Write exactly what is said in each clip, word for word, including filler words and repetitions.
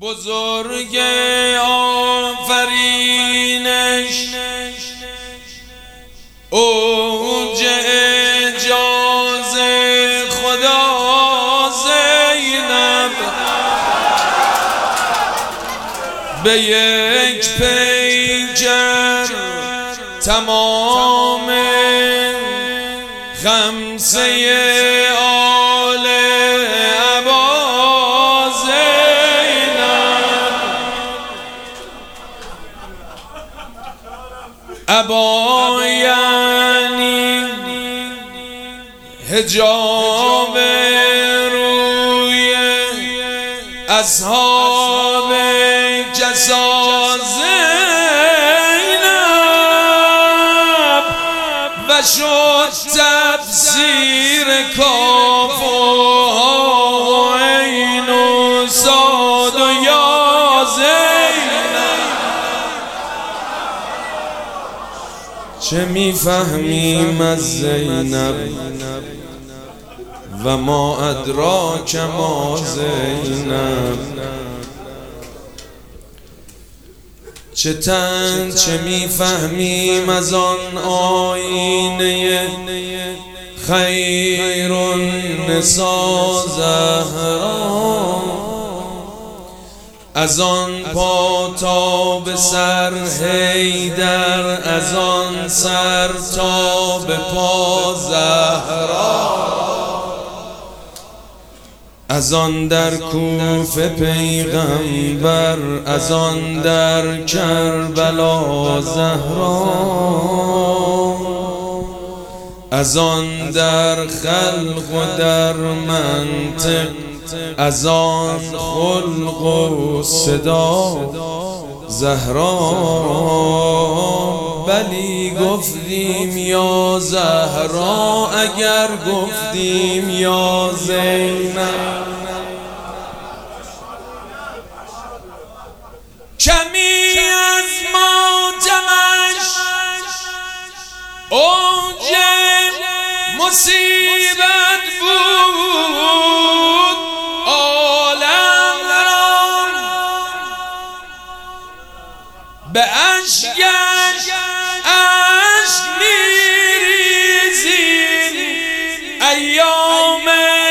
بزرگ آفرینش اوج اعجاز خدا زینب به یک پیکر تمام خمسه آل ابا زینب ابا یعنی حجاب روی اصحاب کسا زینب و شد تفسیر کاف و عین و صاد و یا زینب. چه میفهمیم از زینب و ما ادراک ما زینب. چه تن چه میفهمیم از آن آینه خیر النساء زهرا، از آن پا تا به سر حیدر، از آن سر تا به پا زهرا، از آن در کوفه پیغمبر، از آن در کربلا زهرا، از آن در خلق و در منطق، از آن خلق و صدا زهرا. بلی گفتیم یا زهرا اگر گفتیم یا زینب. کمی از ماتمش اوج مصیبت بود، عالم را به اشکش اشک میریزید، ایام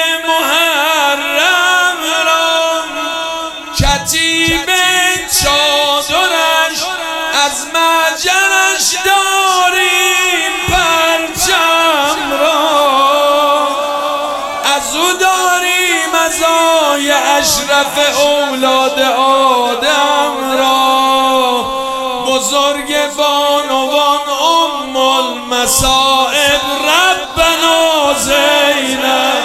محرم را کتیب چادرش از مجرش داریم پرچم را، از او داریم عزای اشرف اولاد آدم را. بزرگ بانوان ام المصائب ربنا زینب.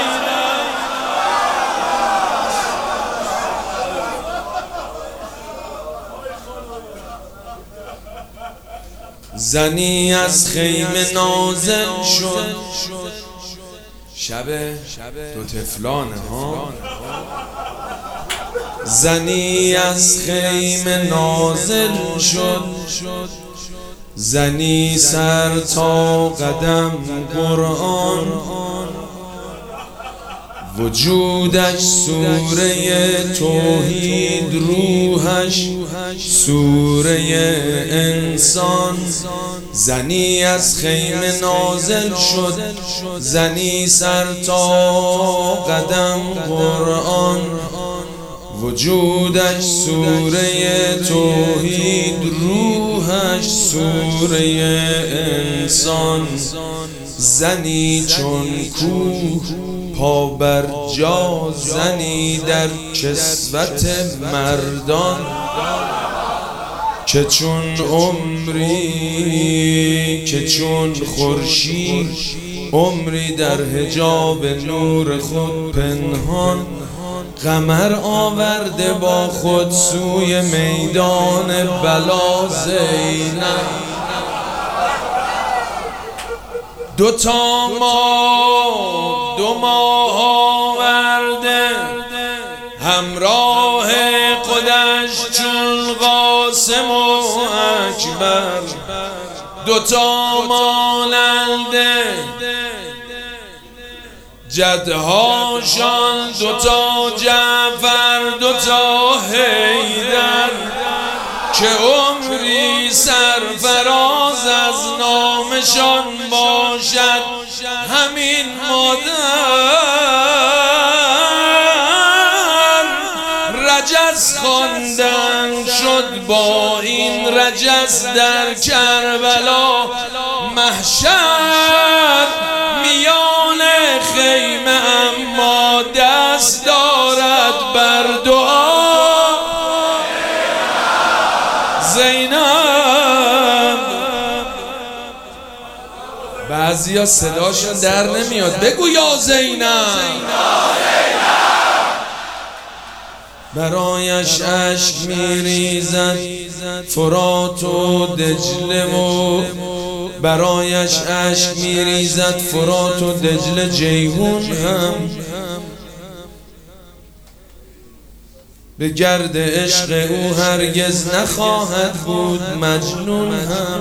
زنی از خیمه نازل شد، شب دو طفلانه ها. زنی از خیمه نازل شد، زنی سر تا قدم قرآن، وجودش سوره توحید، روحش سوره انسان. زنی از خیمه نازل شد، زنی سر تا قدم قرآن، وجودش سوره توحید، روحش سوره انسان. زنی چون کوه پا بر جا، زنی در کسوت مردان، که چون عمری که چون خورشید، عمری در حجاب نور خود پنهان. قمر آورده با خود سوی میدان بلا زینب. دو تا ماه دو ماه آورده همراه خودش چون قاسم و اکبر، دو تا ماننده جدهاشان دوتا جعفر دوتا حیدر که عمری سرفراز از نامشان باشد همین مادر. رجز خواندن شد با این رجز در کربلا محشر میان خیمه، اما دست دارد بر دعا زینب. بعضی ها صداشون در نمیاد، بگو یا زینب. برایش اشک میریزد فرات و دجله و برایش اشک میریزد فرات و دجله، جیهون هم به گرد عشق او هرگز نخواهد بود مجنون هم.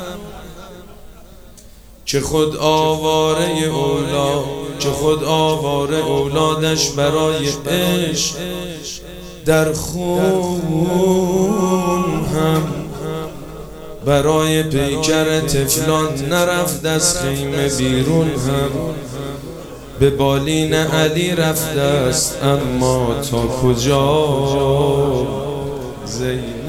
که خود آواره اولاد که خود آواره اولادش برای عشق در خون هم، برای پیکر طفلان نرفت از خیمه بیرون هم. به بالین علی رفته است اما تا کجا زینب.